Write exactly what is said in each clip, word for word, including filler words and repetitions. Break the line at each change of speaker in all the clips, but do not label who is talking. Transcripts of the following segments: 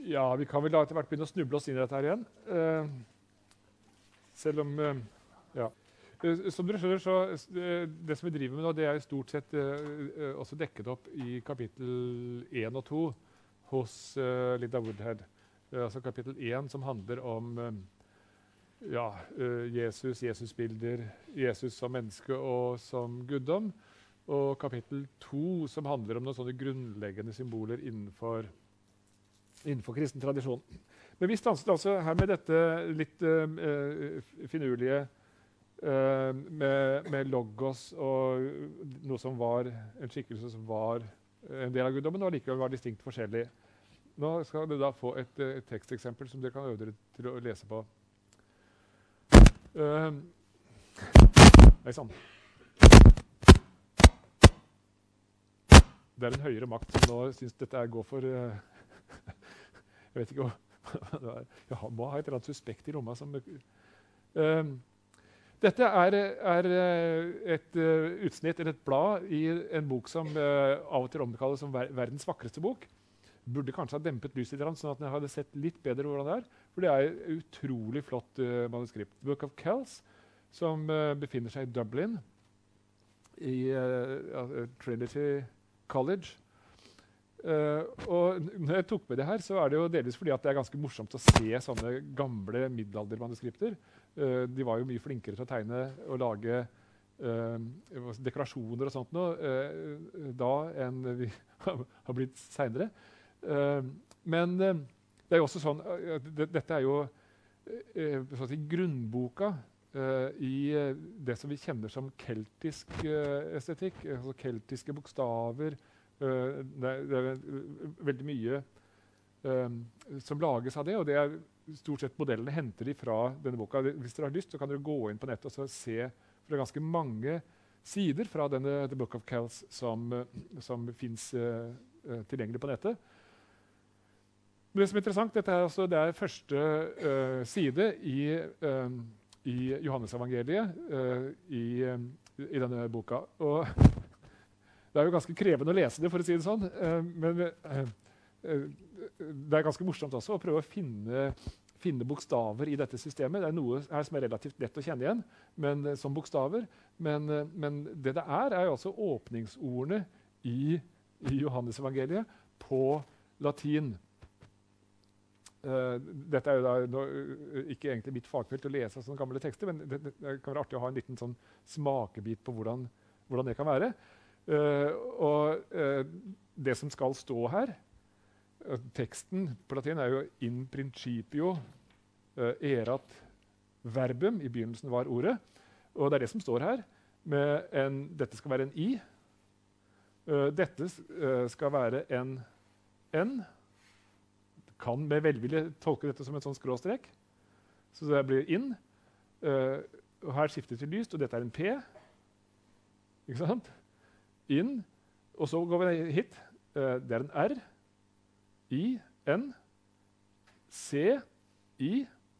Ja, vi kan vel da etter hvert begynne å snuble oss inn i dette her igjen. Uh, selv om uh, ja. Uh, som dere skjønner, så uh, det som vi driver med nå, det er stort sett uh, uh, også dekket opp i kapittel én og to hos uh, Linda Woodhead. Uh, altså kapittel én som handler om uh, ja, uh, Jesus, Jesusbilder, Jesus som menneske og som guddom. Og kapittel to som handler om noen sånne grunnleggende symboler innenfor innenfor kristen tradisjon. Men vi stanset altså her med dette litt uh, finurlige uh, med, med logos og noe som var en skikkelse som var en del av guddommen, og likevel var distinkt forskjellig. Nå skal dere da få et, et teksteksempel som dere kan øve dere til å lese på. Uh, nei, sånn. Det er en høyere makt som nå synes dette går for... Uh, Jeg vet ikke hva Jeg må ha et eller annet suspekt i rommet. Som, uh, dette er, er et uh, utsnitt eller et blad i en bok som uh, av og til omkalles som ver verdens vakreste bok. Burde kanskje ha dempet lyset litt, sånn at jeg hadde sett litt bedre hvordan det er. For det er et utrolig flott uh, manuskript. The Book of Kells, som uh, befinner seg i Dublin, i uh, Trinity College. Uh, og når jeg tok med det her, så er det jo delvis fordi at det er ganske morsomt å se sånne gamle middelaldermanuskripter. Uh, de var jo mye flinkere til å tegne og lage uh, dekorasjoner og sånt nå, uh, da enn vi har blitt senere. Uh, men uh, det er jo også sånn, uh, det, dette er jo uh, sånn i grunnboka uh, i uh, det som vi kjenner som keltisk uh, estetikk, altså keltiske bokstaver. Uh, det, er, det er veldig mye uh, som lages av det, og det er stort sett modellene henter de fra denne boka. Hvis dere har lyst, så kan dere gå inn på nettet og se, for det er ganske mange sider fra denne The Book of Kells som, uh, som finnes uh, uh, tilgjengelig på nettet. Men det som er interessant, dette er, altså, det er første uh, side i, uh, i Johannes-evangeliet uh, i, uh, i denne boka. Og det er jo ganske krevende å lese det, for å si det sånn. Uh, men uh, uh, det er ganske morsomt også å prøve å finne, finne bokstaver i dette systemet. Det er noe her som er relativt lett å kjenne igjen men, uh, som bokstaver. Men, uh, men det det er, er jo altså åpningsordene i, i Johannes-evangeliet på latin. Uh, dette er jo da, nå, uh, ikke egentlig mitt fagfelt å lese sånne gamle tekster, men det, det, det kan være artig å ha en liten sånn smakebit på hvordan, hvordan det kan være. Uh, og uh, det som skal stå her, uh, teksten på latin er jo in principio uh, erat verbum, i begynnelsen var ordet, og det er det som står her, med en, dette skal være en i, uh, dette uh, skal være en n, kan med velvilje tolke dette som en sånn skråstrek, så det blir in, uh, og her skifter til lyst, og dette er en p, ikke sant? Inn, og så går vi hit. Uh, det er en R, I, N, C, I,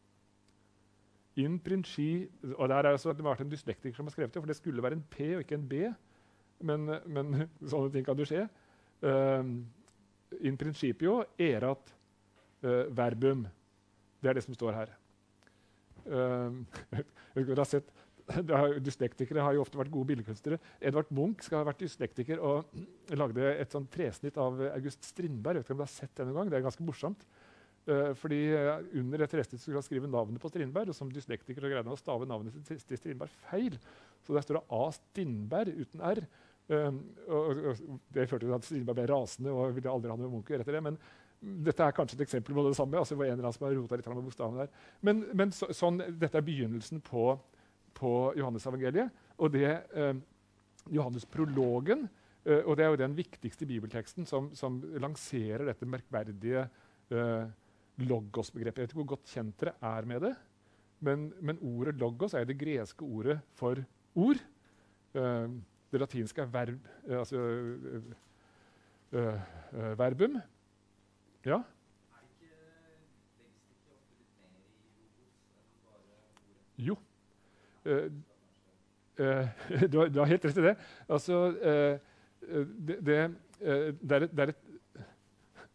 in princi, og der er altså, det var en dyslektiker som har skrevet det, for det skulle være en P og ikke en B, men, men sånne ting kan du se. Uh, in principio erat uh, verbum. Det er det som står her. Uh, jeg har sett Har, dyslektikere har jo ofte vært gode billedkunstnere. Edvard Munch skal ha vært dyslektiker og lagde et sånt tresnitt av August Strindberg. Jeg vet ikke om du har sett denne gang. Det er ganske morsomt. Uh, fordi uh, under et tresnitt skulle han skrive navnet på Strindberg, og som dyslektiker så greide han å stave navnet til, til Strindberg feil. Så der står det A. Strindberg uten R. Um, og, og det førte til at Strindberg ble rasende og ville aldri ha noe Munch å gjøre etter det. Men dette er kanskje et eksempel på det samme. Altså, det var en eller annen som har rotet litt med bokstavene der. Men, men så, sånn, dette er begynnelsen på på Johannes-evangeliet, og det eh, Johannes-prologen, eh, og det er jo den viktigste bibelteksten som, som lanserer dette merkverdige eh, logos-begrepet. Jeg vet ikke hvor godt kjent dere er med det, men, men ordet logos er det greske ordet for ord. Eh, det latinske er verb, eh, altså eh, eh, verbum. Ja?
Er ikke legges det ikke ofte litt mer i logos enn bare ordet?
Jo. Uh, uh, du, har, du har helt rett i det. Altså, uh, det, det, uh, det, er et, det er et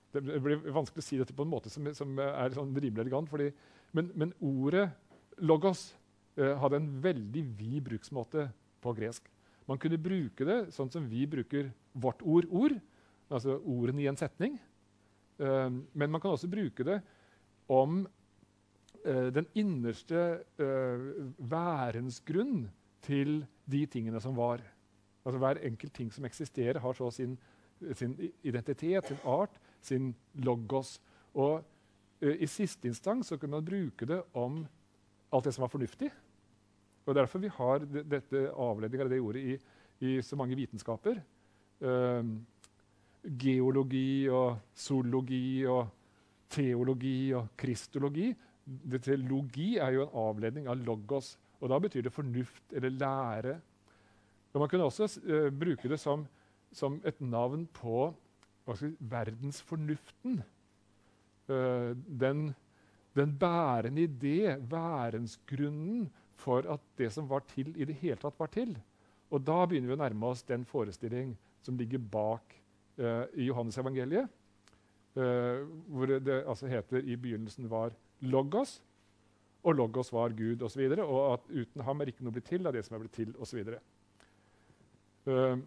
Det blir vanskelig å si dette på en måte som, som er sånn rimelig elegant, fordi, men, men ordet logos eh, hadde en veldig vid bruksmåte på gresk. Man kunne bruke det sånn som vi bruker vårt ord, ord, altså ordene i en setning. Uh, men man kan også bruke det om uh, den innerste uh, værensgrunn til de tingene som var. Altså hver enkelt ting som eksisterer, har så sin, sin identitet, sin art, sin logos. Og uh, i siste instans så kan man bruke det om alt det som var fornuftig. Og derfor vi har det, dette avledningen av det ordet i, i så mange vitenskaper. Uh, geologi og zoologi og teologi og kristologi. Dette logi er jo en avledning av logos, og da betyr det fornuft eller lære. Og man kunne også uh, bruke det som, som et navn på hva skal vi, verdensfornuften. Uh, den, den bærende idé, værensgrunnen for at det som var til, i det hele tatt var til. Og da begynner vi å nærme oss den forestilling som ligger bak Uh, i Johannes evangeliet, uh, hvor det altså heter i begynnelsen var logos, og logos var Gud, og så videre, og at uten ham er ikke noe blitt til av det som er blitt til, og så videre. Uh,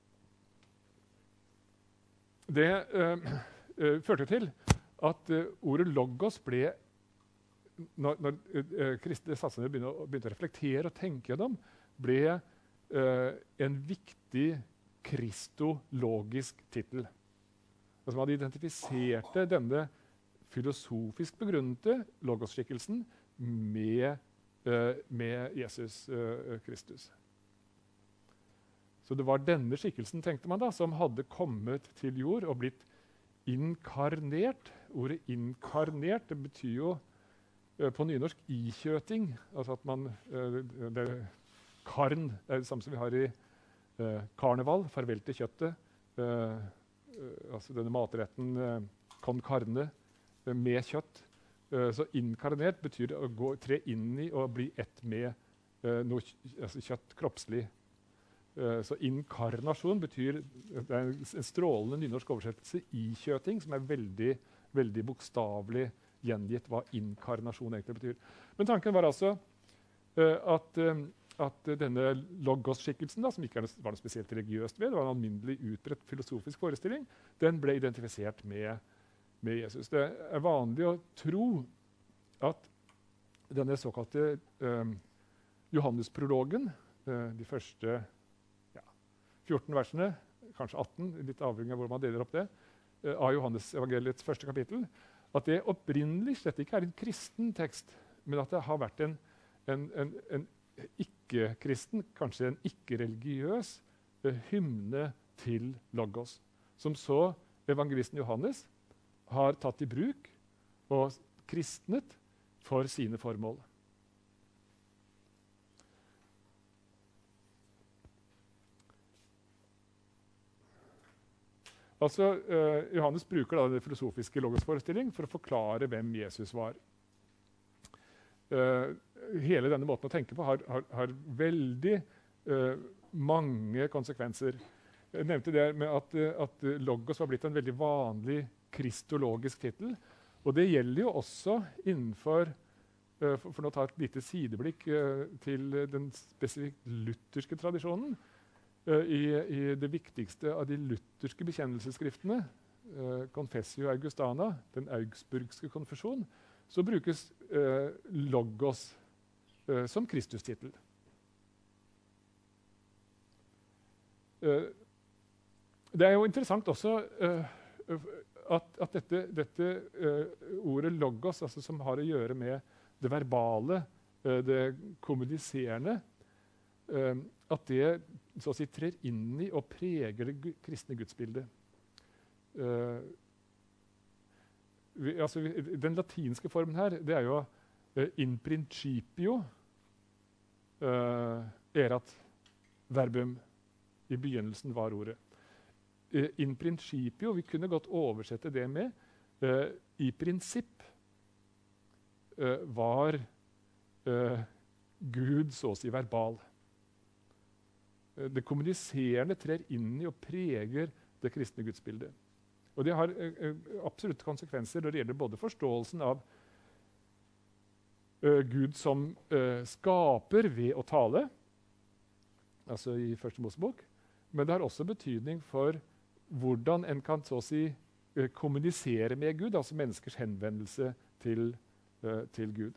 det uh, uh, førte til at uh, ordet logos ble, når, når uh, kristne satsene begynte, begynte å reflektere og tenke gjennom, ble uh, en viktig kristologisk tittel. Altså man identifiserte denne filosofisk begrunnede logos-skikkelsen med, uh, med Jesus uh, Kristus. Så det var denne skikkelsen, tenkte man da, som hadde kommet til jord og blitt inkarnert. Ordet inkarnert, det betyr jo uh, på nynorsk ikjøting. Altså at man, uh, det, karn er det samme som vi har i Uh, karneval, farvel til kjøttet. Uh, uh, altså denne matretten uh, con carne uh, med kjøtt. Uh, så inkarnert betyr å gå, tre inn i og bli ett med uh, noe altså kjøtt kroppslig. Uh, så inkarnasjon betyr det er en strålende nynorsk oversettelse ikjøting, som er veldig, veldig bokstavelig gjengitt hva inkarnasjon egentlig betyr. Men tanken var altså uh, at um, at denne logos-skikkelsen, da, som ikke var noe spesielt religiøst ved, det var en alminnelig utbredt filosofisk forestilling, den ble identifisert med, med Jesus. Det er vanlig å tro at denne såkalte eh, Johannes-prologen, eh, de første ja, fjorten versene, kanskje atten, litt avhengig av hvor man deler opp det, eh, av Johannes-evangeliets første kapittel, at det opprinnelig slett ikke er en kristen tekst, men at det har vært en, en, en, en ikke-kristen, kanskje en ikke-religiøs uh, hymne til logos, som så evangelisten Johannes har tatt i bruk og kristnet for sine formål. Altså, uh, Johannes bruker da den filosofiske logosforestilling for å forklare hvem Jesus var. Uh, hele denne måten å tenke på har, har, har veldig uh, mange konsekvenser. Jeg nevnte det med at, uh, at logos var blitt en veldig vanlig kristologisk tittel. Og det gjelder jo også innenfor, uh, for, for å ta et lite sideblikk uh, til den spesifikt lutherske tradisjonen. Uh, i, I det viktigste av de lutherske bekjennelsesskriftene, uh, Confessio Augustana, den augsburgske konfesjon, så brukes uh, logos uh, som Kristus-tittel. Uh, det er jo interessant også uh, at, at dette, dette uh, ordet logos, altså som har å gjøre med det verbale, uh, det kommuniserende, uh, at det så å si trer inn i og preger det gu- kristne gudsbildet. Uh, Vi, altså, vi, den latinske formen her, det er jo uh, in principio uh, erat verbum. I begynnelsen var ordet. Uh, in principio, vi kunne godt oversette det med uh, i prinsipp uh, var uh, Gud så å si verbal. Uh, det kommuniserende trer inn i og preger det kristne gudsbildet. Og det har uh, absolutt konsekvenser når det gjelder både forståelsen av uh, Gud som uh, skaper ved å tale, altså i Første Mosebok, men det har også betydning for hvordan en kan så å si uh, kommunisere med Gud, altså menneskers henvendelse til, uh, til Gud.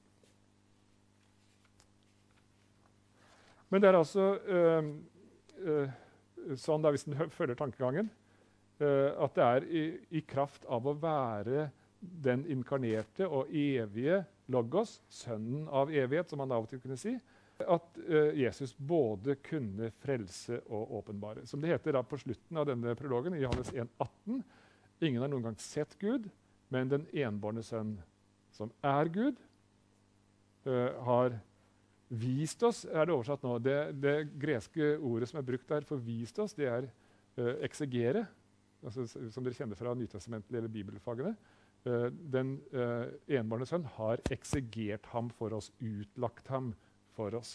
Men det er altså uh, uh, sånn, da, hvis en følger tankegangen, uh, at det er i, i kraft av å være den inkarnerte og evige Logos, sønnen av evighet, som man av og til kunne si, at uh, Jesus både kunne frelse og åpenbare. Som det heter da på slutten av denne prologen, i Johannes en atten, ingen har noen gang sett Gud, men den enbårne sønn, som er Gud, uh, har vist oss, er det oversatt nå. Det, det greske ordet som er brukt der for vist oss, det er uh, exegere, altså, som dere kjenner fra Nytestamentet eller bibelfagene. Uh, den uh, enbårne sønn har exegert ham for oss, utlagt ham for oss.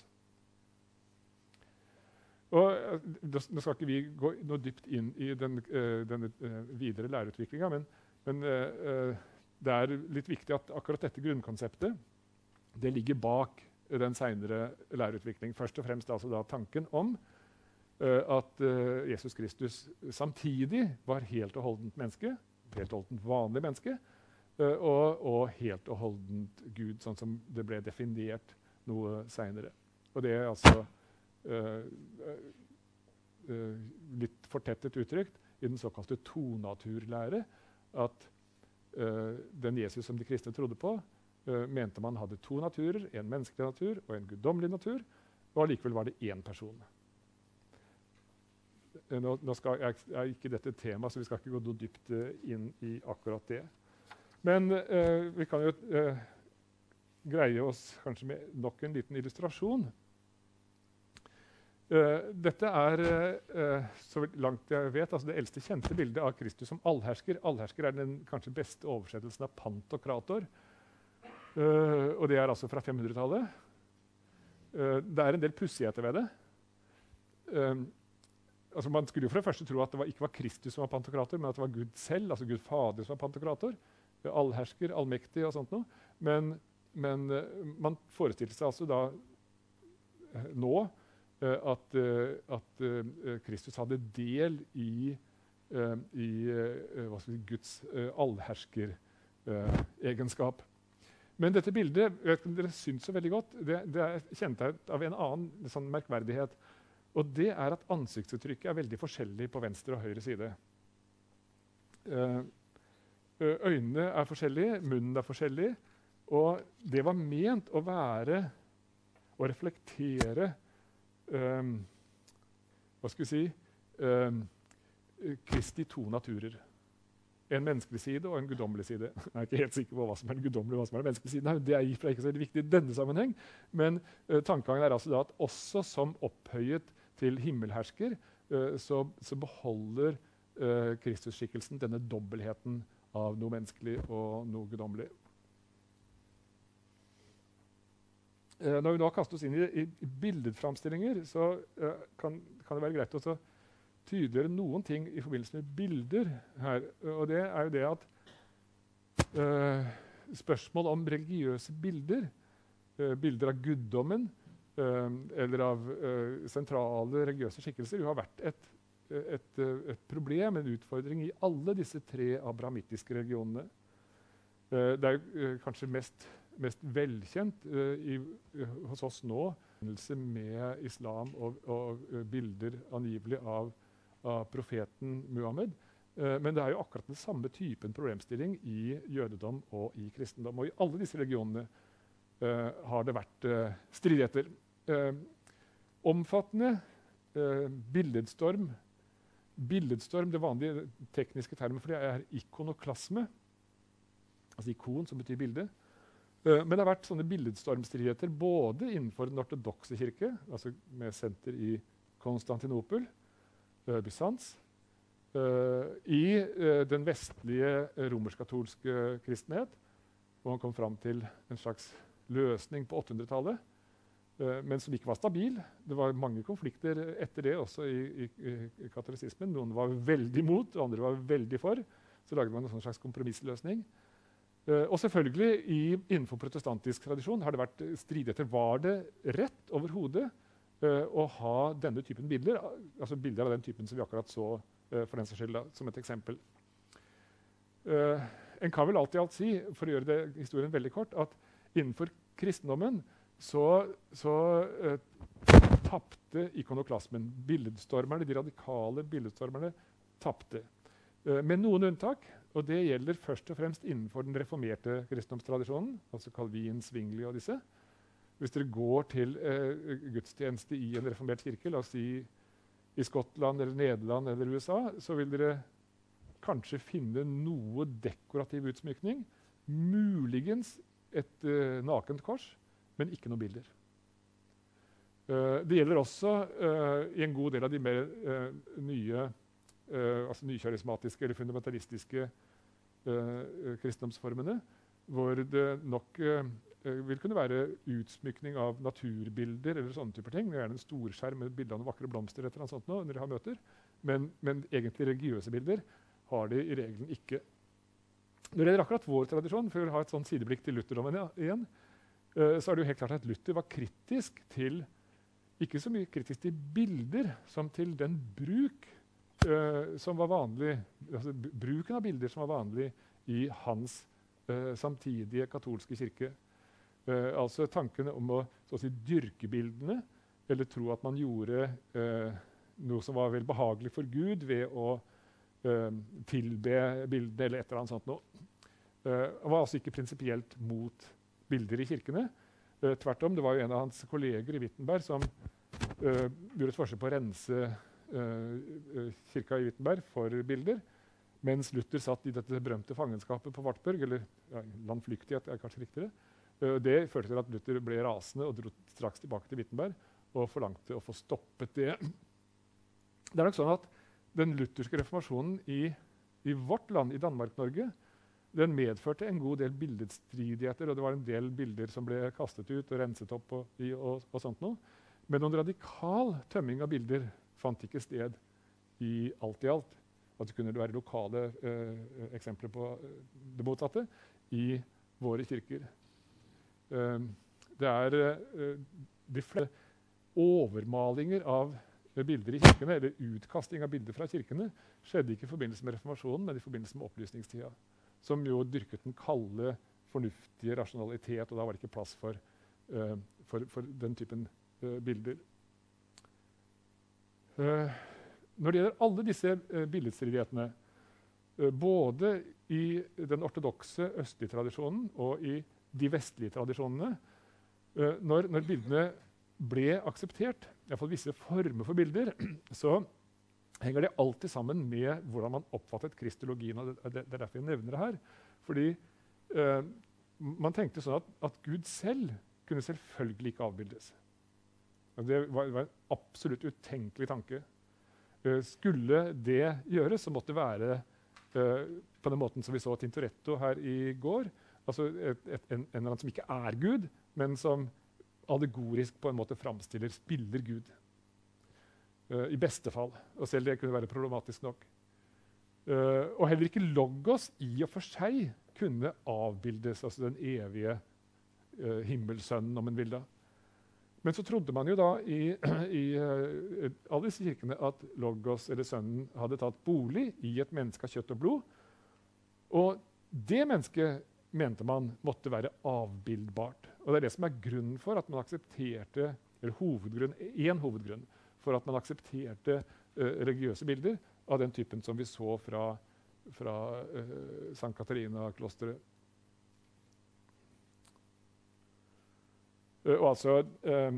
Og uh, Nå skal ikke vi gå noe dypt inn i den, uh, denne uh, videre læreutviklingen, men, men uh, uh, det er litt viktig at akkurat dette grunnkonseptet, det ligger bak den senere læreutvikling. Først og fremst altså da tanken om uh, at uh, Jesus Kristus samtidig var helt og holdent menneske, helt og holdent vanlig menneske, uh, og, og helt og holdent Gud, sånn som det ble definert noe senere. Og det er altså uh, uh, litt fortettet uttrykt i den såkalte tonaturlære, at uh, den Jesus som de kristne trodde på, Uh, mente man hadde to naturer, en menneskelig natur og en guddommelig natur, og allikevel var det én person. Uh, nå nå skal, er, er ikke dette et tema, så vi skal ikke gå noe dypt uh, inn i akkurat det. Men uh, vi kan jo uh, greie oss kanskje med nok en liten illustrasjon. Uh, dette er, uh, så langt jeg vet, altså det eldste kjente bildet av Kristus som allhersker. Allhersker er den kanskje beste oversettelsen av Pantokrator. Uh, og det er altså fra femhundretallet. Uh, det er en del pussigheter ved det. Uh, altså man skulle jo for det første tro at det var, ikke var Kristus som var pantokrator, men at det var Gud selv, altså Gud Fader som var pantokrator. Uh, allhersker, allmektig og sånt noe. Men, men uh, man forestilte seg altså da uh, nå uh, at, uh, at uh, Kristus hadde del i, uh, i uh, hva skal vi si, Guds uh, allhersker-egenskap. Uh, Men dette bildet, jeg vet ikke om dere syns så veldig godt, det, det er kjennetegnet av en annen sånn merkverdighet. Og det er at ansiktsuttrykket er veldig forskjellig på venstre og høyre side. Uh, øynene er forskjellige, munnen er forskjellig, og det var ment å være, å reflektere, um, hva skal vi si, um, Kristi to naturer. En menneskelig side og en guddommelig side. Jeg er ikke helt sikker på hva som er den guddommelige og hva som er den menneskelige siden. Nei, det er ikke så viktig i denne sammenheng. Men uh, tankegangen er altså da at også som opphøyet til himmelhersker, uh, så, så beholder uh, Kristusskikkelsen denne dobbeltheten av noe menneskelig og noe guddommelig. Uh, når vi nå kaster oss inn i, i billedframstillinger, så uh, kan, kan det være greit å tydeligere noen ting i forbindelse med bilder her. Og det er jo det at uh, spørsmål om religiøse bilder, uh, bilder av guddommen, uh, eller av uh, sentrale religiøse skikkelser, jo har vært et, et, et problem, en utfordring i alle disse tre abrahamittiske religionene. Uh, det er uh, kanskje mest, mest velkjent uh, i, uh, hos oss nå, med islam og, og uh, bilder angivelig av av profeten Muhammed. Uh, men det er jo akkurat den samme typen problemstilling i jødedom og i kristendom. Og i alle disse religionene uh, har det vært uh, stridigheter. Uh, omfattende uh, billedstorm. Billedstorm, det vanlige tekniske termen for det er ikonoklasme. Altså ikon, som betyr bilde. Uh, men det har vært sånne billedstormstridigheter både innenfor den ortodokse kirke, altså med senter i Konstantinopel, Bysants, uh, i uh, den vestlige romersk-katolske kristenhet, hvor man kom fram til en slags løsning på åttehundretallet. uh, men som ikke var stabil. Det var mange konflikter etter det også i, i, i katolisismen. Noen var veldig imot, og andre var veldig for. Så lagde man en sånn slags kompromissløsning. Uh, og selvfølgelig i, innenfor protestantisk tradisjon har det vært stridigheter. Var det rett overhodet uh, å ha denne typen bilder, altså bilder av den typen som vi akkurat så uh, for den saks skyld, da, som et eksempel? Uh, en kan vel alt i alt si, for å gjøre det, historien veldig kort, at innenfor kristendommen så, så uh, tapte ikonoklasmen. Billedstormerne, de radikale billedstormerne tapte. Uh, med noen unntak, og det gjelder først og fremst innenfor den reformerte kristendomstradisjonen, altså Calvin, Zwingli og disse. Hvis dere går til uh, gudstjeneste i en reformert kirke, la oss si i Skottland eller Nederland eller U S A, så vil dere kanskje finne noe dekorativ utsmykning, muligens et uh, nakent kors, men ikke noen bilder. Uh, det gjelder også uh, i en god del av de mer uh, nye, uh, altså nykarismatiske eller fundamentalistiske uh, kristendomsformene, hvor det nok uh, vil kunne være utsmykning av naturbilder eller sånne typer ting. Det er gjerne en storskjerm med bilder av noen vakre blomster eller noe sånt nå, når de har møter. Men, men egentlig religiøse bilder har de i regelen ikke. Når det gjelder akkurat vår tradisjon, for å ha et sånt sideblikk til lutherdommen igjen, uh, så er det jo helt klart at Luther var kritisk til, ikke så mye kritisk til bilder, som til den bruk uh, som var vanlig, altså bruken av bilder som var vanlig i hans uh, samtidige katolske kirke. Uh, altså tanken om å så å si, dyrke bildene, eller tro at man gjorde uh, noe som var vel behagelig for Gud ved å uh, tilbe bildene eller et eller annet sånt noe. Uh, han var altså ikke prinsipielt mot bilder i kirkene. Uh, tvert om, det var jo en av hans kolleger i Wittenberg som uh, gjorde et forsøk på å rense uh, kirka i Wittenberg for bilder, mens Luther satt i dette berømte fangenskapet på Wartburg, eller ja, landflyktighet er kanskje riktigere. Uh, det førte til at Luther ble rasende og dro straks tilbake til Wittenberg og forlangte å få stoppet det. Det er nok sånn at den lutherske reformasjonen i, i vårt land, i Danmark-Norge, den medførte en god del billedstridigheter, og det var en del bilder som ble kastet ut og renset opp og, i, og, og sånt noe. Men noen radikal tømming av bilder fant ikke sted i alt i alt. At det kunne være lokale uh, eksempler på uh, det motsatte i våre kirker. Uh, det er uh, de fleste overmalinger av uh, bilder i kirkene, eller utkasting av bilder fra kirkene, skjedde ikke i forbindelse med reformasjonen, men i forbindelse med opplysningstida, som jo dyrket den kalde, fornuftige rasjonalitet, og da var det ikke plass for, uh, for, for den typen uh, bilder. Uh, når det gjelder alle disse uh, billedstridighetene, uh, både i den ortodokse østlige tradisjonen og i de vestlige tradisjonene, uh, når, når bildene ble akseptert, i hvert fall visse former for bilder, så henger det alltid sammen med hvordan man oppfattet kristologien. Og det, det er derfor jeg nevner det her. Fordi uh, man tenkte sånn at, at Gud selv kunne selvfølgelig ikke avbildes. Og det var, var en absolutt utenkelig tanke. Uh, skulle det gjøres, så måtte det være uh, på den måten som vi så Tintoretto her i går, altså et, et, en, en eller annen som ikke er Gud, men som allegorisk på en måte framstiller, spiller Gud. Uh, I beste fall. Og selv det kunne være problematisk nok. Uh, og heller ikke logos i og for seg kunne avbildes, altså den evige uh, himmelsønnen, om en vil da. Men så trodde man jo da i, i uh, alle disse kirkene at logos, eller sønnen, hadde tatt bolig i et menneske av kjøtt og blod. Og det mennesket mente man måtte være avbildbart. Og det er det som er grunnen for at man aksepterte, eller hovedgrunn, en hovedgrunn, for at man aksepterte uh, religiøse bilder av den typen som vi så fra, fra uh, Sankt Katarina-klosteret. Uh, og altså, um,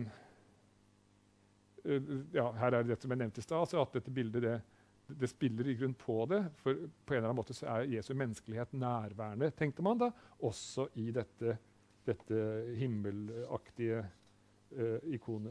uh, ja, her er det det som jeg nevnte i sted, altså at dette bildet, det, det spiller i grunn på det, for på en eller annen måte så er Jesu menneskelighet nærværende, tenkte man da, også i dette, dette himmelaktige uh, ikonet.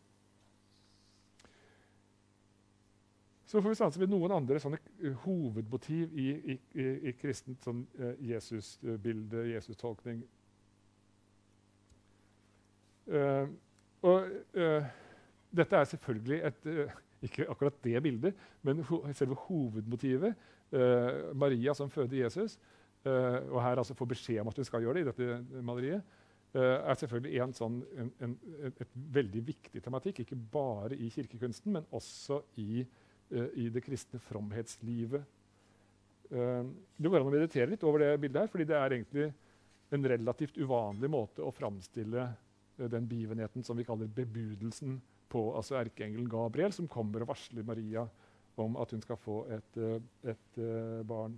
Så får vi stanse ved noen andre sånne uh, hovedmotiv i, i, i, i kristent sånn, uh, Jesus-bilde, Jesus-tolkning. Uh, og uh, dette er selvfølgelig et, uh, ikke akkurat det bildet, men ho selve hovedmotivet. Uh, Maria som føder Jesus, uh, og her altså får beskjed om at hun skal gjøre det i dette maleriet, uh, er selvfølgelig en sånn, en, en, et veldig viktig tematikk, ikke bare i kirkekunsten, men også i, uh, i det kristne fromhetslivet. Uh, det går an å meditere litt over det bildet her, fordi det er egentlig en relativt uvanlig måte å framstille uh, den begivenheten som vi kaller bebudelsen på, altså erkeengelen Gabriel, som kommer og varsler Maria om at hun skal få et, uh, et uh, barn.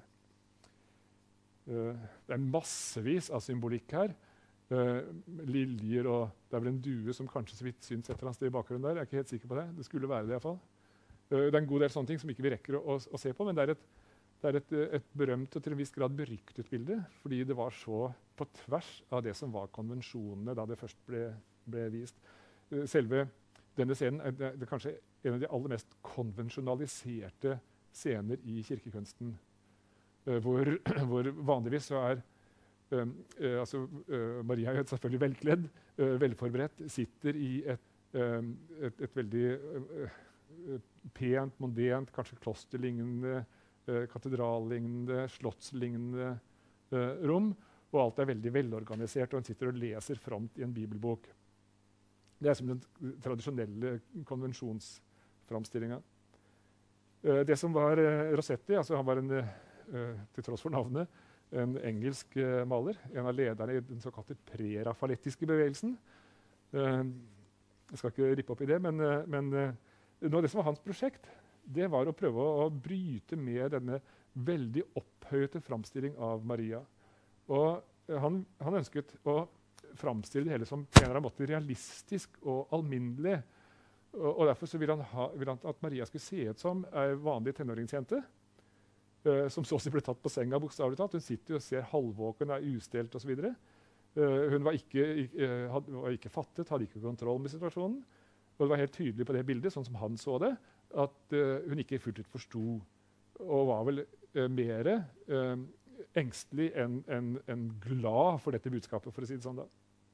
Uh, det er massevis av symbolikk her. Uh, liljer, og det er vel en due som kanskje så vidt syns et eller annet sted i bakgrunnen der. Jeg er ikke helt sikker på det. Det skulle være det i hvert fall. Uh, det er en god del sånne ting som ikke vi rekker å, å, å se på, men det er et Det er et, et berømt og til en viss grad beryktet bilde, fordi det var så på tvers av det som var konvensjonene da det først ble, ble vist. Selve denne scenen er, det, det er kanskje en av de aller mest konvensjonaliserte scener i kirkekunsten, uh, hvor, hvor vanligvis så er um, uh, altså, uh, Maria er selvfølgelig velkledd, uh, velforberedt, sitter i et, um, et, et veldig uh, uh, pent, mondent, kanskje klosterlignende, Uh, katedrallignende, slottslignende uh, rom, og alt er veldig velorganisert, og hun sitter og leser fromt i en bibelbok. Det er som den tradisjonelle konvensjonsframstillinga. Uh, det som var uh, Rossetti, altså han var en, uh, til tross for navnet, en engelsk uh, maler, en av lederne i den såkalte preraffalettiske bevegelsen. Uh, jeg skal ikke rippe opp i det, men, uh, men uh, noe av det som var hans prosjekt, det var å prøve å, å bryte med denne veldig opphøyete framstilling av Maria. Og uh, han, han ønsket å framstille det hele som på en eller annen måte realistisk og alminnelig. Og, og derfor så ville han, ha, ville han at Maria skulle se ut som ei vanlig tenåringsjente, uh, som så å si ble tatt på senga, bokstavelig talt. Hun sitter og ser halvvåken, er ustelt osv. Uh, hun var ikke, uh, had, var ikke fattet, hadde ikke kontroll med situasjonen. Og det var helt tydelig på det bildet, sånn som han så det, at uh, hun ikke fullt ut forsto, og var vel uh, mer uh, engstelig enn en, en glad for dette budskapet, for å si det sånn da.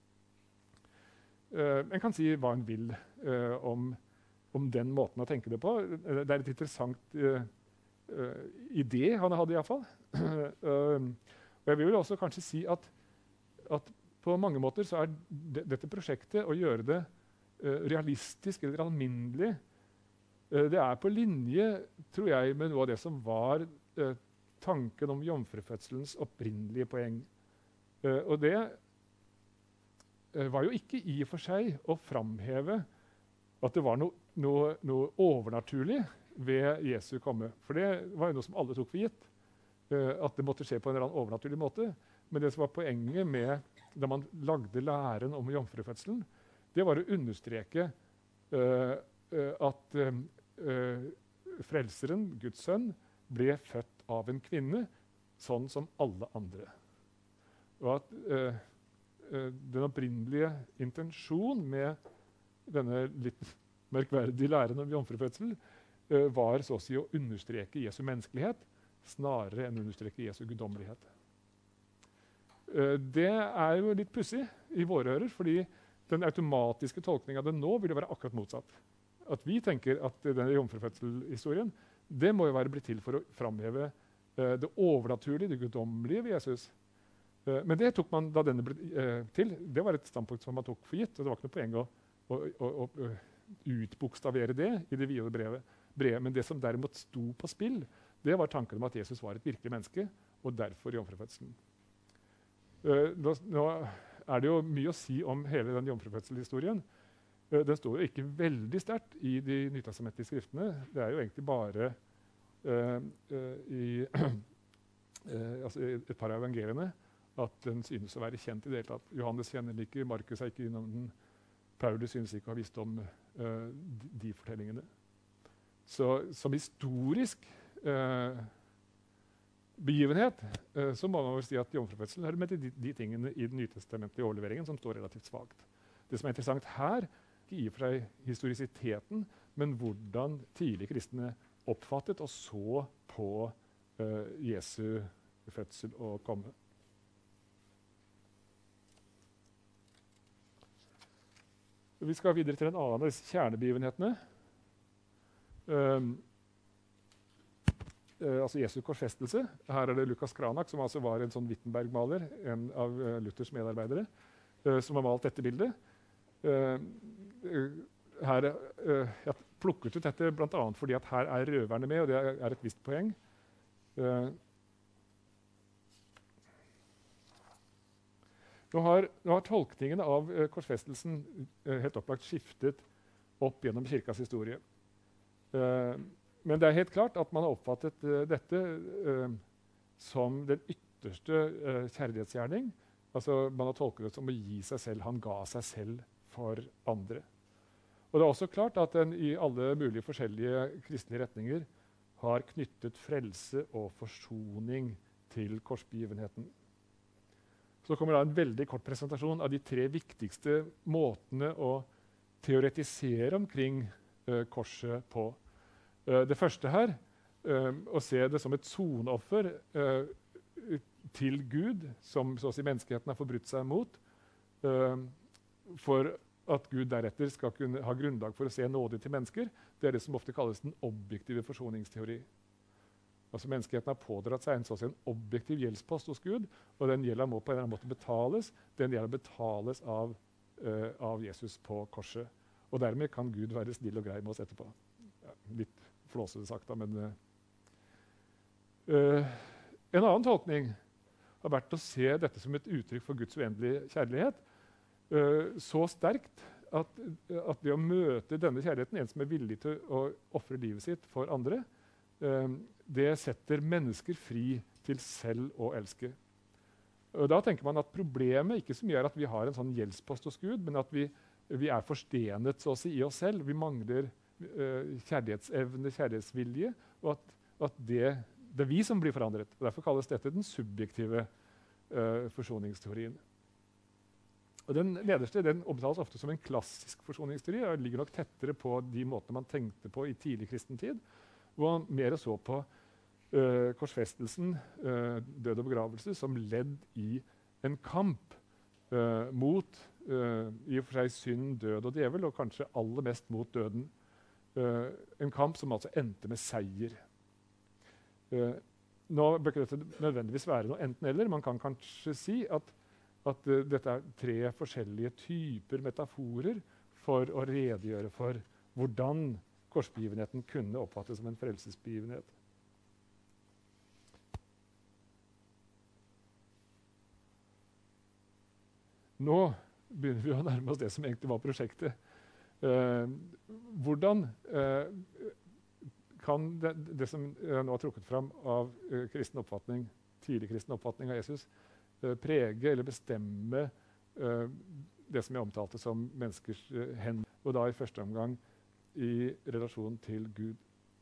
Uh, en kan si hva en vil uh, om, om den måten å tenke det på. Uh, det er et interessant uh, uh, idé han hadde i hvert fall. uh, og jeg vil også kanskje si at, at på mange måter så er de, dette prosjektet å gjøre det uh, realistisk eller alminnelig. Det er på linje, tror jeg, med noe av det som var eh, tanken om jomfrufødselens opprinnelige poeng. Eh, og det eh, var jo ikke i og for seg å framheve at det var noe, noe, noe overnaturlig ved Jesu komme. For det var jo noe som alle tok for gitt, eh, at det måtte skje på en eller annen overnaturlig måte. Men det som var poenget med da man lagde læren om jomfrufødselen, det var å understreke eh, at um, uh, frelseren, Guds sønn, ble født av en kvinne, sånn som alle andre. Og at uh, uh, den opprinnelige intensjon med denne litt merkverdige læren om jomfrufødsel uh, var så å si å understreke Jesu menneskelighet, snarere enn å understreke Jesu guddommelighet. Uh, det er jo litt pussig i våre ører, fordi den automatiske tolkningen av det nå vil jo være akkurat motsatt. At vi tenker at denne jomfrufødselhistorien det må jo være blitt til for å framheve uh, det overnaturlige, det guddommelige ved Jesus. Uh, men det tok man da denne ble uh, til. Det var et standpunkt som man tok for gitt, og det var ikke noe poeng å, å, å, å uh, utbokstavere det i det videre brevet. brevet. Men det som derimot sto på spill, det var tanken om at Jesus var et virkelig menneske, og derfor jomfrufødselen. Uh, nå, nå er det jo mye å si om hele den jomfrufødselhistorien. Den står jo ikke veldig sterkt i de nytestamentlige skriftene. Det er jo egentlig bare uh, uh, i, uh, altså et par av evangeliene at den synes å være kjent i det hele tatt. Johannes kjenner den ikke, Markus er ikke innom den, Paulus synes ikke å ha visst om uh, de, de fortellingene. Så som historisk uh, begivenhet uh, så må man vel si at jomfrufødselen hører med til de, de tingene i den nytestamentlige overleveringen som står relativt svagt. Det som er interessant her, ikke i og for seg historisiteten, men hvordan tidlige kristne oppfattet og så på uh, Jesu fødsel og komme. Vi skal videre til en annen av disse kjernebegivenhetene. Um, uh, altså Jesu korsfestelse. Her er det Lukas Cranach, som altså var en sånn Wittenberg-maler, en av uh, Luthers medarbeidere, uh, som har malt dette bildet. Uh, uh, her, uh, jeg har plukket ut dette blant annet fordi at her er røverne med, og det er, er et visst poeng. Uh, Nå har, nå har tolkningen av uh, korsfestelsen uh, helt opplagt skiftet opp gjennom kirkas historie. Uh, men det er helt klart at man har oppfattet uh, dette uh, som den ytterste uh, kjærlighetsgjerning. Altså, man har tolket det som å gi seg selv. Han ga seg selv for andre. Og det er også klart at den i alle mulige forskjellige kristelige retninger har knyttet frelse og forsoning til korsbegivenheten. Så kommer da en veldig kort presentasjon av de tre viktigste måtene å teoretisere omkring uh, korset på. Uh, det første her, uh, å se det som et sonoffer uh, til Gud, som så å si menneskeheten har forbrutt seg mot, uh, for at Gud deretter skal kunne ha grunnlag for å se nåde til mennesker. Det er det som ofte kalles den objektive forsoningsteori. Altså Menneskeheten har pådratt seg en, så å si, en objektiv gjeldspost hos Gud, og den gjelda må på en eller annen måte betales. Den gjelda betales av, uh, av Jesus på korset. Og dermed kan Gud være snill og grei med oss etterpå. Ja, litt flåsete sagt, da, men uh, uh, En annen tolkning har vært å se dette som et uttrykk for Guds uendelige kjærlighet. Uh, så sterkt at, at ved å møte denne kjærligheten, en som er villig til å ofre livet sitt for andre, uh, det setter mennesker fri til selv å elske. Og da tenker man at problemet ikke så mye er at vi har en sånn gjeldspost hos Gud, men at vi, vi er forstenet så å si, i oss selv. Vi mangler uh, kjærlighetsevne, kjærlighetsvilje, og at, at det, det er vi som blir forandret. Og derfor kalles dette den subjektive uh, forsoningsteorien. Og den nederste den omtales ofte som en klassisk forsoningsteori, og ligger nok tettere på de måtene man tenkte på i tidlig kristen tid, hvor man mer så på uh, korsfestelsen, uh, død og begravelse, som ledd i en kamp uh, mot uh, i og for seg synd, død og djevel, og kanskje aller mest mot døden. Uh, en kamp som altså endte med seier. Uh, nå bør ikke dette nødvendigvis være noe enten-eller. Man kan kanskje si at, at uh, dette er tre forskjellige typer metaforer for å redegjøre for hvordan korsbegivenheten kunne oppfattes som en frelsesbegivenhet. Nå begynner vi å nærme oss det som egentlig var prosjektet. Eh, hvordan eh, kan det, det som jeg nå har trukket fram av eh, kristen oppfatning, tidlig kristen oppfatning av Jesus, eh, prege eller bestemme eh, det som jeg omtalte som menneskers eh, hen, og da i første omgang i relasjon til Gud.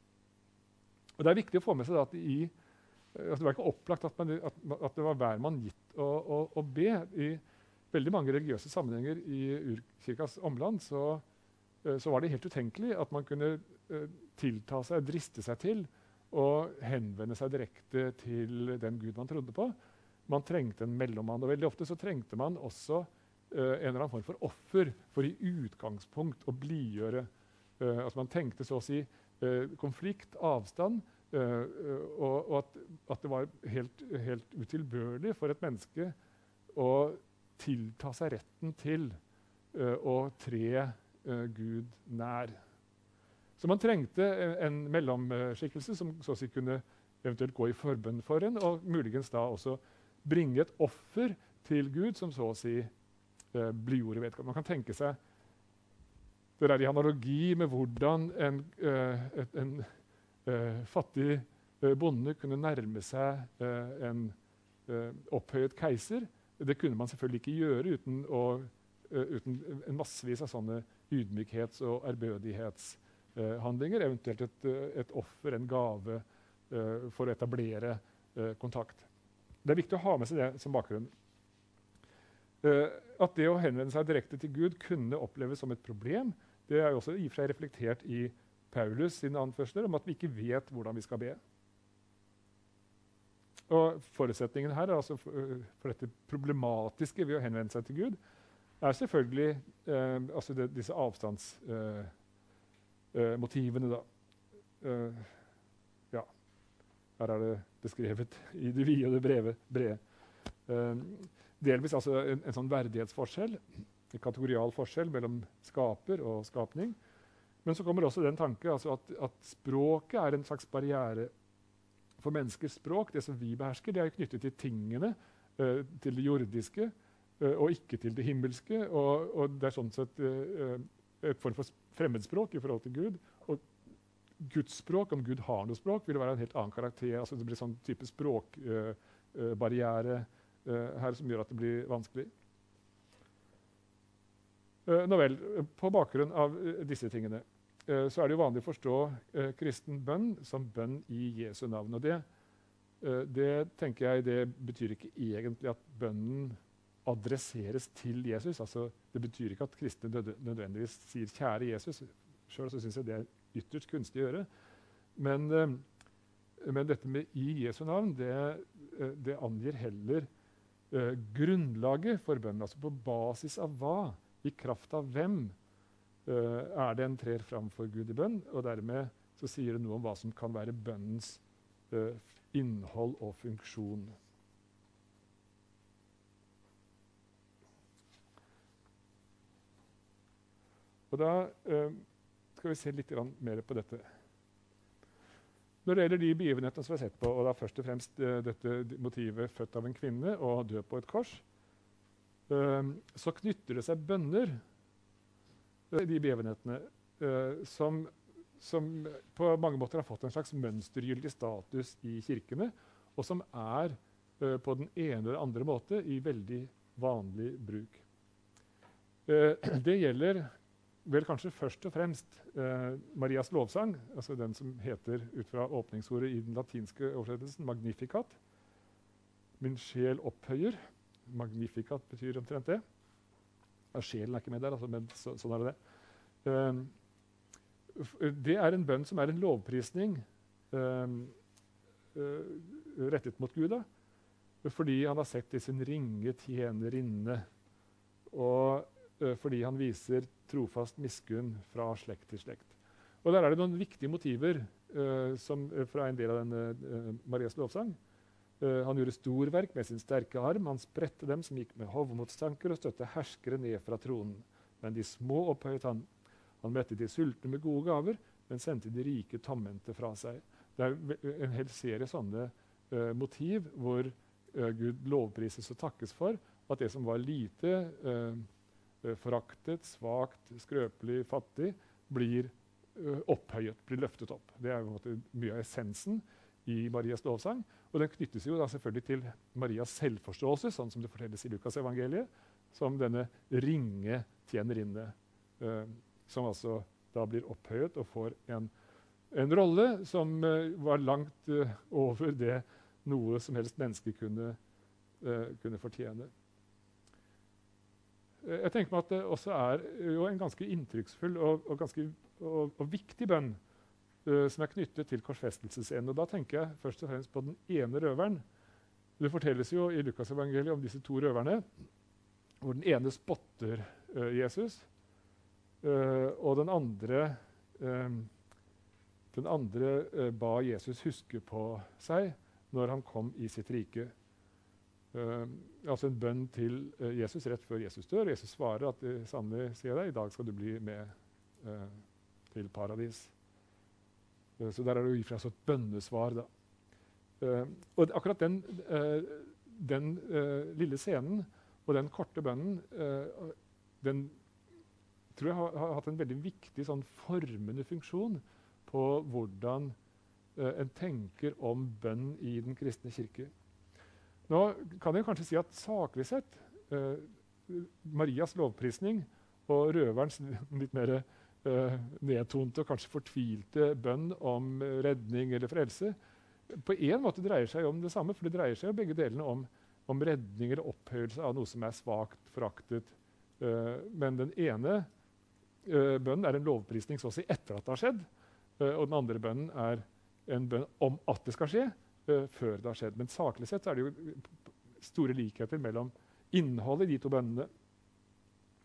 Og Det er viktig å få med seg at, i, at det var ikke opplagt at, man, at, at det var hver mann gitt å, å, å be. I veldig mange religiøse sammenhenger i urkirkas omland så, så var det helt utenkelig at man kunne uh, tilta seg, driste seg til å henvende seg direkte til den Gud man trodde på. Man trengte en mellommann, og veldig ofte så trengte man også uh, en eller annen form for offer for i utgangspunkt å blidgjøre. Uh, altså man tenkte så å si uh, konflikt, avstand, uh, uh, og, og at, at det var helt, helt utilbørlig for et menneske å tilta seg retten til uh, å tre uh, Gud nær. Så man trengte en, en mellomskikkelse som så å si kunne eventuelt gå i forbønn for en, og muligens da også bringe et offer til Gud som så å si uh, blidgjorde vedkommende. Man kan tenke seg det er i analogi med hvordan en, uh, et, en uh, fattig uh, bonde kunne nærme seg uh, en uh, opphøyet keiser. Det kunne man selvfølgelig ikke gjøre uten, å, uh, uten en massevis av sånne ydmykhets- og ærbødighetshandlinger, uh, eventuelt et, uh, et offer, en gave, uh, for å etablere uh, kontakt. Det er viktig å ha med seg det som bakgrunn. Uh, at det å henvende seg direkte til Gud kunne oppleves som et problem, det er jo også i og for seg reflektert i Paulus sine anførsler om at vi ikke vet hvordan vi skal be. Og forutsetningen her er altså for, for dette problematiske ved å henvende seg til Gud, er selvfølgelig eh, altså det, disse avstandsmotivene. Eh, eh, ja, her er det beskrevet i det vide og det brede. brede. Eh, delvis altså en, en sånn verdighetsforskjell, en kategorial forskjell mellom skaper og skapning. Men så kommer også den tanke altså at, at språket er en slags barriere. For menneskers språk, det som vi behersker, det er knyttet til tingene, uh, til det jordiske, uh, og ikke til det himmelske. Og, og det er sånn sett uh, et form for fremmedspråk i forhold til Gud. Og Guds språk, om Gud har noe språk, vil være en helt annen karakter. Altså det blir sånn type språkbarriere uh, uh, her som gjør at det blir vanskelig. Uh, nå vel, på bakgrunn av uh, disse tingene, så er det jo vanlig å forstå eh, kristen bønn som bønn i Jesu navn. Og det, eh, det tenker jeg, det betyr ikke egentlig at bønnen adresseres til Jesus. Altså, det betyr ikke at kristne nødvendigvis sier 'kjære Jesus'. Selv så synes jeg det er ytterst kunstig å gjøre. Men, eh, men dette med 'i Jesu navn', det, eh, det angir heller eh, grunnlaget for bønnen. Altså på basis av hva, i kraft av hvem, Uh, er det en trer fram for Gud i bønn, og dermed så sier det noe om hva som kan være bønnens uh, innhold og funksjon. Og da uh, skal vi se litt mer på dette. Når det gjelder de begivenhetene som vi har sett på, og da først og fremst uh, dette motivet født av en kvinne og død på et kors, uh, så knytter det seg bønner de begivenhetene uh, som, som på mange måter har fått en slags mønstergyldig status i kirkene, og som er uh, på den ene eller andre måte i veldig vanlig bruk. Uh, det gjelder vel kanskje først og fremst uh, Marias lovsang, altså den som heter ut fra åpningsordet i den latinske oversettelsen Magnificat. Min sjel opphøyer. Magnificat betyr omtrent det. Ja, sjelen er ikke med der, altså, men så, sånn er det det. Uh, det er en bønn som er en lovprisning uh, uh, rettet mot Gud, da, fordi han har sett i sin ringe tjenerinne, og uh, fordi han viser trofast miskunn fra slekt til slekt. Og der er det noen viktige motiver uh, som, uh, fra en del av denne uh, Marias lovsang. Uh, han gjorde storverk med sin sterke arm. Han spredte dem som gikk med hovmodstanker og støtte herskere ned fra tronen. Men de små opphøyet han. Han møtte de sultne med gode gaver, men sendte de rike tomhendte fra seg. Det er en hel serie sånne uh, motiv hvor uh, Gud lovprises og takkes for at det som var lite, uh, foraktet, svakt, skrøpelig, fattig, blir uh, opphøyet, blir løftet opp. Det er jo mye av essensen i Marias lovsang. Og den knyttes jo da selvfølgelig til Marias selvforståelse, sånn som det fortelles i Lukas evangeliet, som denne ringe tjenerinne, uh, som altså da blir opphøyet og får en, en rolle som uh, var langt uh, over det noe som helst menneske kunne, uh, kunne fortjene. Uh, jeg tenker meg at det også er jo en ganske inntrykksfull og, og, ganske, og, og viktig bønn Uh, som er knyttet til korsfestelsesenden. Og da tenker jeg først og fremst på den ene røveren. Det fortelles jo i Lukas evangeliet om disse to røverne, hvor den ene spotter uh, Jesus, uh, og den andre, uh, den andre uh, ba Jesus huske på seg når han kom i sitt rike. Uh, altså en bønn til uh, Jesus rett før Jesus dør. Jesus svarer at sannelig sier jeg deg, i dag skal du bli med uh, til paradis. Så der er det jo gitt altså et bønnesvar. Da. Uh, og akkurat den, uh, den uh, lille scenen og den korte bønnen uh, den tror jeg har, har hatt en veldig viktig sånn, formende funksjon på hvordan uh, en tenker om bønn i den kristne kirke. Nå kan jeg kanskje si at saklig sett uh, Marias lovprisning og røverens litt mer Uh, nedtonte og kanskje fortvilte bønn om uh, redning eller frelse, på en måte dreier seg om det samme, for det dreier seg jo begge delene om, om redning eller opphøyelse av noe som er svakt, foraktet. Uh, men den ene uh, bønnen er en lovprisning så å si etter at det har skjedd, uh, og den andre bønnen er en bønn om at det skal skje, uh, før det har skjedd. Men saklig sett er det jo store likheter mellom innholdet i de to bønnene.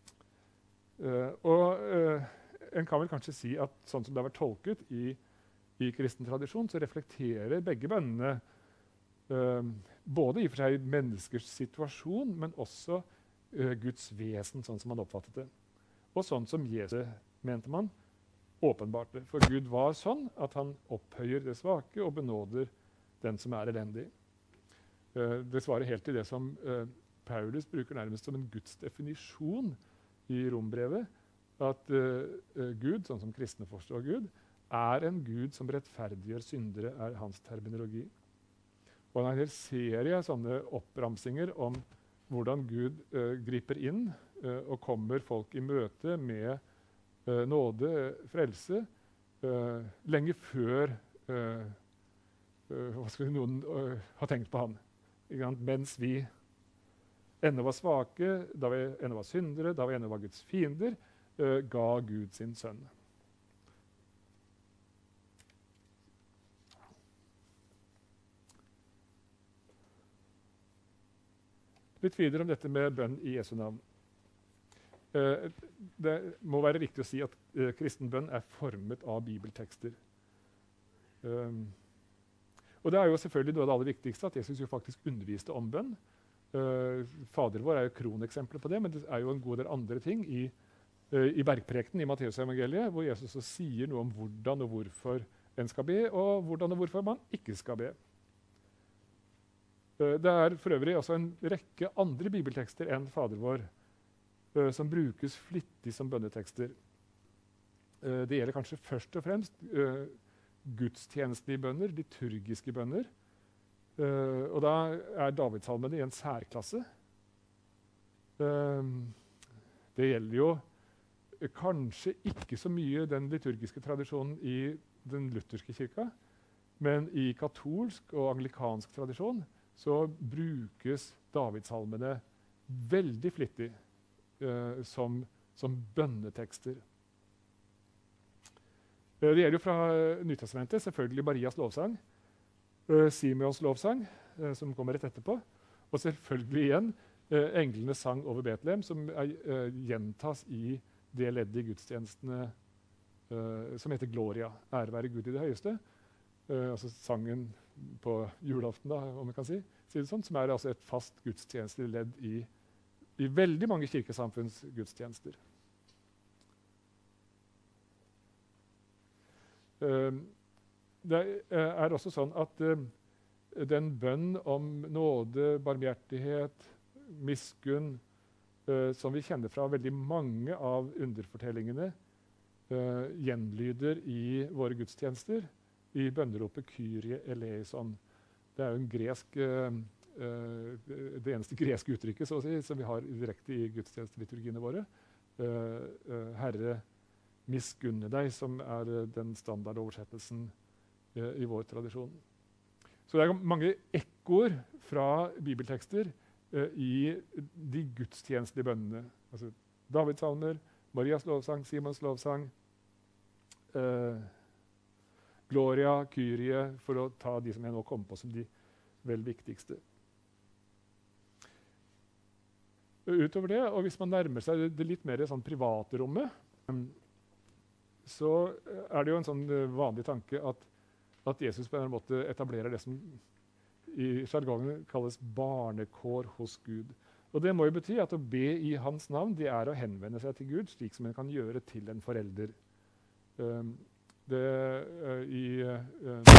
Uh, og uh, en kan vel kanskje si at sånn som det har vært tolket i, i kristen tradisjon, så reflekterer begge bønnene uh, både i og for seg menneskers situasjon, men også uh, Guds vesen, sånn som man oppfattet det. Og sånn som Jesus, mente man, åpenbarte. For Gud var sånn at han opphøyer det svake og benåder den som er elendig. Uh, det svarer helt til det som uh, Paulus bruker nærmest som en Guds definisjon i Rombrevet, at uh, uh, Gud, sånn som kristne forstår Gud, er en Gud som rettferdiggjør syndere, er hans terminologi. Og han har en hel serie sånne oppramsinger om hvordan Gud uh, griper inn uh, og kommer folk i møte med uh, nåde, frelse, uh, lenge før uh, uh, hva skal noen uh, ha tenkt på han. Ikke sant? Mens vi ennå var svake, da vi ennå var syndere, da vi ennå var Guds fiender, uh, ga Gud sin sønn. Litt videre om dette med bønn i Jesu navn. Uh, det må være riktig å si at uh, kristen bønn er formet av bibeltekster. Um, og det er jo selvfølgelig noe av det aller viktigste at Jesus jo faktisk underviste om bønn. Uh, Fader vår er jo kroneksempler på det, men det er jo en god del andre ting i, uh, i bergprekenen i Matteusevangeliet, hvor Jesus så sier noe om hvordan og hvorfor en skal be, og hvordan og hvorfor man ikke skal be. Uh, det er for øvrig også en rekke andre bibeltekster enn Fader vår uh, som brukes flittig som bønnetekster. Uh, det gjelder kanskje først og fremst uh, gudstjenestelige bønner, liturgiske bønner. Uh, og da er Davidsalmene i en særklasse. Uh, det gjelder jo uh, kanskje ikke så mye den liturgiske tradisjonen i den lutherske kirka, men i katolsk og anglikansk tradisjon så brukes Davidsalmene veldig flittig uh, som, som bønnetekster. Uh, det gjelder jo fra Nytestamentet, selvfølgelig Marias lovsang, Uh, Simeons lovsang, uh, som kommer rett etterpå. Og selvfølgelig igjen uh, englenes sang over Betlehem, som er, uh, gjentas i det leddet i gudstjenestene uh, som heter Gloria, ære være Gud i det høyeste. Uh, altså sangen på julaften, da, om jeg kan si, si det sånn, som er altså et fast gudstjenesteledd i, i veldig mange kirkesamfunns gudstjenester. Uh, Det er også sånn at uh, den bønn om nåde, barmhjertighet, miskunn, uh, som vi kjenner fra veldig mange av underfortellingene, uh, gjenlyder i våre gudstjenester i bønneropet Kyrie eleison. Det er jo en gresk, uh, uh, det eneste greske uttrykket så å si, som vi har direkte i gudstjenesteliturgiene våre. Uh, uh, Herre, miskunne deg, som er uh, den standardoversettelsen i vår tradisjon. Så det er mange ekkoer fra bibeltekster uh, i de gudstjenestelige bønnene. Altså Davidsalmer, Marias lovsang, Simons lovsang, uh, Gloria, Kyrie, for å ta de som jeg nå kom på som de vel viktigste. Utover det, og hvis man nærmer seg det litt mer sånn private rommet, um, så er det jo en sånn uh, vanlig tanke at at Jesus på en måte etablerer det som i sjargongen kalles barnekår hos Gud. Og det må jo bety at å be i hans navn, det er å henvende seg til Gud, slik som en kan gjøre til en forelder. Um, det uh, i uh,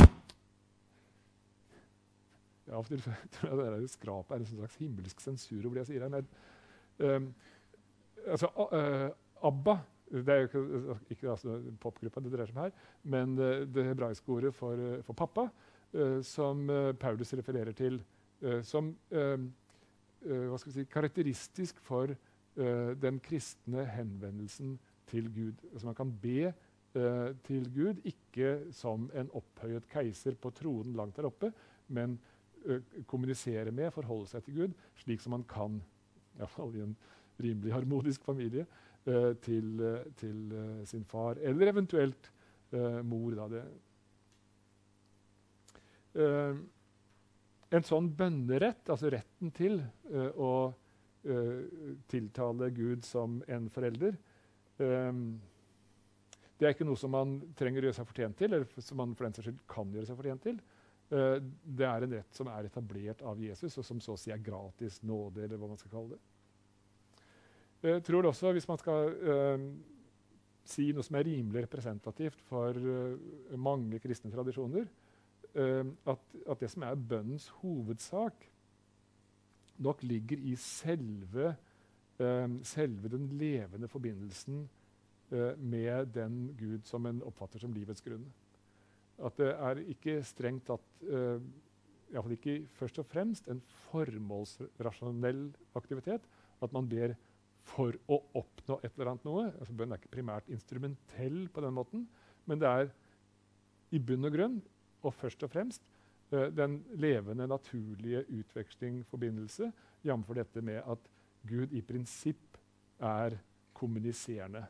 ja, Av og til tror jeg det der skrapet er en slags himmelsk sensur over det jeg sier her. Men, um, altså, uh, Abba, det er jo ikke, ikke altså, popgruppa det dreier seg om her, men uh, det hebraiske ordet for, uh, for pappa, uh, som uh, Paulus refererer til, uh, som uh, uh, hva skal vi si, karakteristisk for uh, den kristne henvendelsen til Gud. Altså man kan be uh, til Gud, ikke som en opphøyet keiser på tronen langt der oppe, men uh, kommunisere med, forholde seg til Gud, slik som man kan, i hvert fall i en rimelig harmonisk familie, Uh, til, uh, til uh, sin far, eller eventuelt uh, mor. Da, det. Uh, en sånn bønnerett, altså retten til uh, å uh, tiltale Gud som en forelder, Um, det er ikke noe som man trenger å gjøre seg fortjent til, eller som man for den saks skyld kan gjøre seg fortjent til. Uh, det er en rett som er etablert av Jesus, og som så å si er gratis nåde, eller hva man skal kalle det. Jeg tror også, hvis man skal uh, si noe som er rimelig representativt for uh, mange kristne tradisjoner, uh, at, at det som er bønnens hovedsak, nok ligger i selve, uh, selve den levende forbindelsen uh, med den Gud som en oppfatter som livets grunn. At det er ikke strengt tatt, uh, i hvert fall ikke først og fremst, en formålsrasjonell aktivitet, at man ber for å oppnå et eller annet noe. Altså, bønn er ikke primært instrumentell på den måten, men det er i bunn og grunn, og først og fremst, uh, den levende, naturlige utveksling, forbindelse, jamfor dette med at Gud i prinsipp er kommuniserende.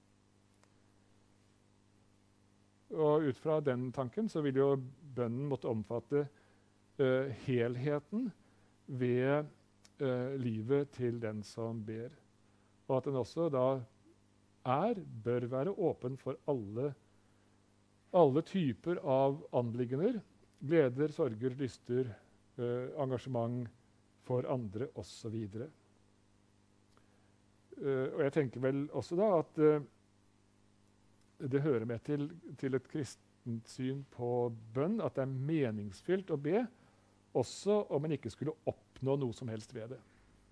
Og ut fra den tanken så vil jo bønnen måtte omfatte uh, helheten ved uh, livet til den som ber. Og at den også da er, bør være åpen for alle, alle typer av anliggender, gleder, sorger, lyster, uh, engasjement for andre osv. Uh, og jeg tenker vel også da at uh, det hører med til, til et kristent syn på bønn, at det er meningsfylt å be, også om man ikke skulle oppnå noe som helst ved det.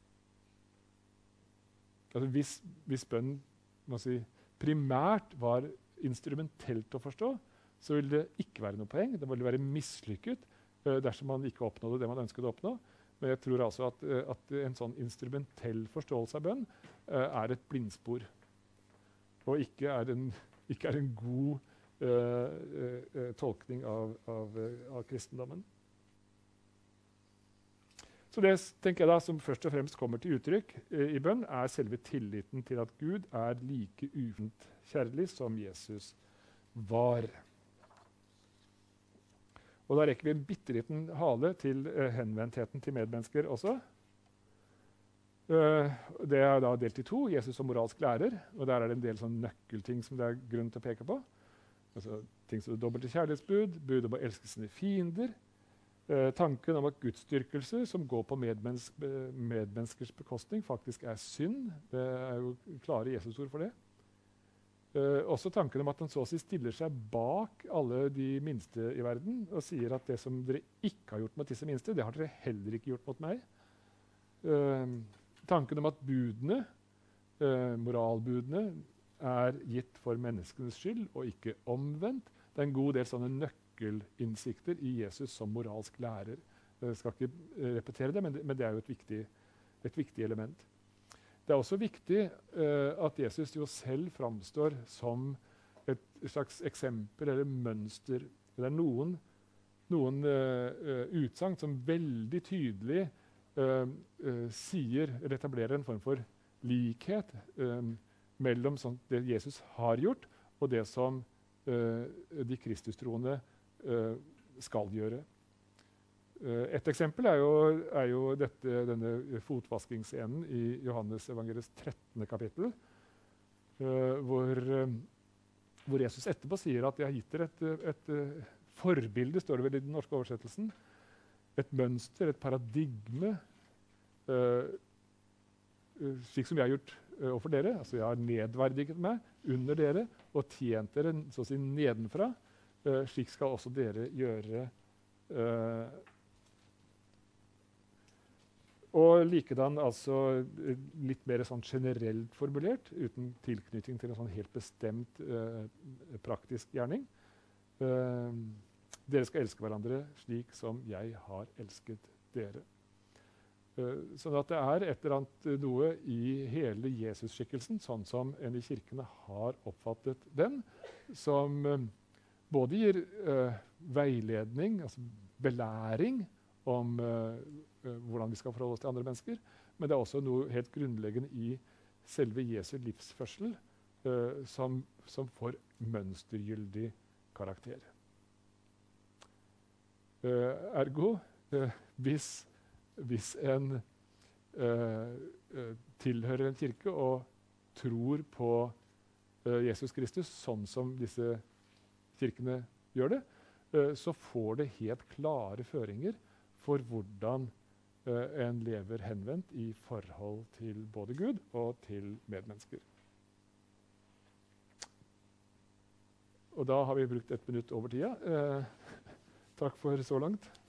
Altså hvis, hvis bønn må si, primært var instrumentelt å forstå, så ville det ikke være noe poeng. Det ville være mislykket uh, dersom man ikke oppnådde det man ønsket å oppnå. Men jeg tror altså at, uh, at en sånn instrumentell forståelse av bønn uh, er et blindspor, og ikke er en, ikke er en god uh, uh, uh, tolkning av, av, uh, av kristendommen. Så det tenker jeg da, som først og fremst kommer til uttrykk eh, i bønn, er selve tilliten til at Gud er like uvent kjærlig som Jesus var. Og da rekker vi en bitteliten hale til eh, henvendtheten til medmennesker også. Uh, det er da delt i to, Jesus som moralsk lærer, og der er det en del sånn nøkkelting som det er grunn til å peke på. Altså ting som det dobbelte kjærlighetsbud, bud om å elske sine fiender, Uh, tanken om at gudsdyrkelse som går på medmennesk, medmenneskers bekostning faktisk er synd. Det er jo klare Jesusord for det. Uh, også tanken om at han så å si stiller seg bak alle de minste i verden og sier at det som dere ikke har gjort mot disse minste, det har dere heller ikke gjort mot meg. Uh, tanken om at budene, uh, moralbudene, er gitt for menneskenes skyld og ikke omvendt. Det er en god del sånne nøkler innsikter i Jesus som moralsk lærer. Jeg skal ikke repetere det, men det, men det er jo et viktig, et viktig element. Det er også viktig uh, at Jesus jo selv framstår som et slags eksempel eller mønster. Det er noen, noen uh, uh, utsagn som veldig tydelig uh, uh, sier, eller etablerer en form for likhet uh, mellom sånt, det Jesus har gjort, og det som uh, de kristustroende Uh, skal gjøre. Uh, et eksempel er jo, er jo dette, denne fotvaskingsscenen i Johannes evangeliets trettende kapittel, uh, hvor, uh, hvor Jesus etterpå sier at jeg har gitt dere et, et, et uh, forbilde, står det vel i den norske oversettelsen, et mønster, et paradigme, uh, uh, slik som jeg har gjort uh, overfor dere. Altså jeg har nedverdiget meg under dere og tjent dere så å si nedenfra. Uh, slik skal også dere gjøre. Uh, og likedan altså litt mer sånn generelt formulert, uten tilknytning til en sånn helt bestemt uh, praktisk gjerning. Uh, dere skal elske hverandre slik som jeg har elsket dere. Uh, sånn at det er et eller annet noe i hele Jesus-skikkelsen, sånn som en i kirkene har oppfattet den, som uh, både gir uh, veiledning, altså belæring om uh, uh, hvordan vi skal forholde oss til andre mennesker, men det er også noe helt grunnleggende i selve Jesu livsførsel uh, som, som får mønstergyldig karakter. Uh, ergo, uh, hvis, hvis en uh, uh, tilhører en kirke og tror på uh, Jesus Kristus, sånn som disse kirkene gjør det, uh, så får det helt klare føringer for hvordan uh, en lever henvendt i forhold til både Gud og til medmennesker. Og da har vi brukt et minutt over tida. Uh, takk for så langt.